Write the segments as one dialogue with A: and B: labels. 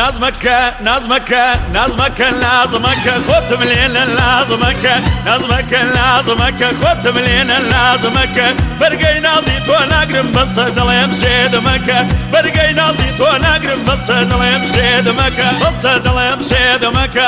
A: نازمك لازمك خد ملينا لازمك لازمك خد ملينا لازمك برقي نازيت وانا اقرب بس دلي مشي دمك برقي نازيت وانا اقرب بس دلي مشي دمك بس دلي مشي دمك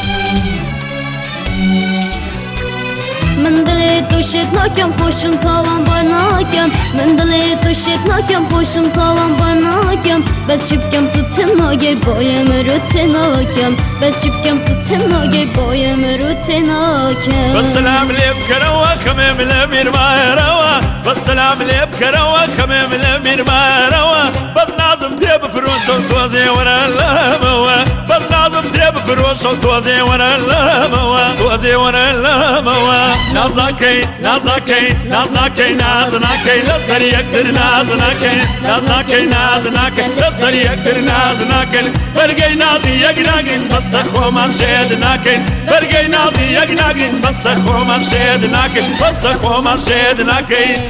B: من دلی تو شد نکم خوشم تاوان بر نکم من دلی تو شد نکم خوشم تاوان بر نکم بس چپکم تو تنهایی بایم رو تناکم بس چپکم تو تنهایی بایم رو تناکم
A: بس سلام لي بكروا خمم الامير ما روا بس سلام لي بكروا خمم الامير ما روا بس لازم ديب فروش وتوزي ورا اللموا بس لازم ديب فروش وتوزي ورا اللموا توزي ورا اللموا نازناكي لسري يقدر نازناكي لسري يقدر نازناكي برقي نازي يقناقين بس اخو من شيدناكي برقي نازي يقناقين بس اخو من شيدناكي بس اخو من شيدناكي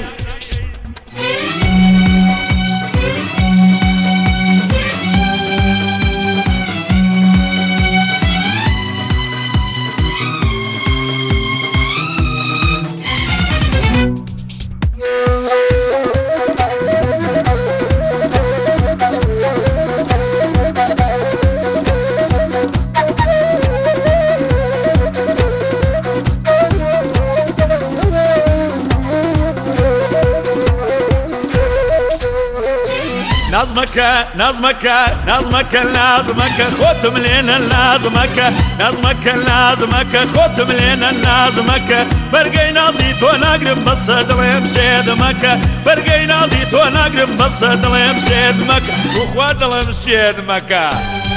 A: نازمك لازمك خد ملينا لازمك خد ملينا لازمك برقي نازيت وانا اقرب بس دلي مشي دمك برقي نازيت وانا اقرب بس دلي مشي دمك وخوا دلي مشي دمك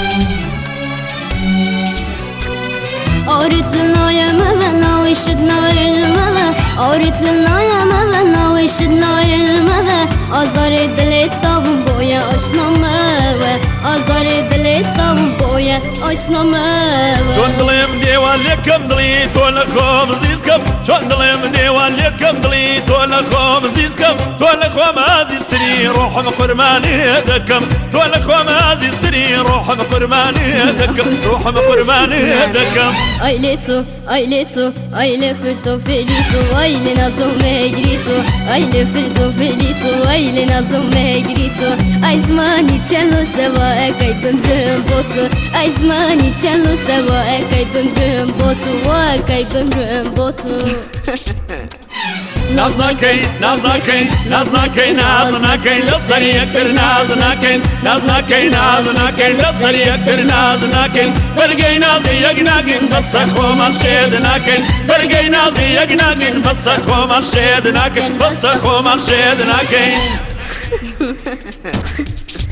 B: أريد لنا يا مبنا ويشدنا المبا أريد لنا يا مبنا ويشدنا المبا أزار دلي طابن بويا أشنا مبا أزار دلي طابن بويا أشنا مبا
A: شون دلي من ديوان لكم دلي تولكم زيزكم شون دلي من ديوان لكم دلي تولكم زيزكم تولكم عزيزتني روح مقرماني دكم تولكم عزيزتني روح مقرماني دكم روح مقرماني دكم
B: Aile fırto felito Aile nazım me grito Aile fırto felito Aile nazım me grito Ai zmani cello seva e kaj bëmbrëm botu Ai zmani cello seva e kaj bëmbrëm botu Wa kaj bëmbrëm botu
A: نازناكي لسري يقدر نازناكي لسري يقدر نازناكي برقي نازي يقناقين بس اخو من شيدناكي برقي نازي يقناقين بس اخو من شيدناكي بس اخو من شيدناكي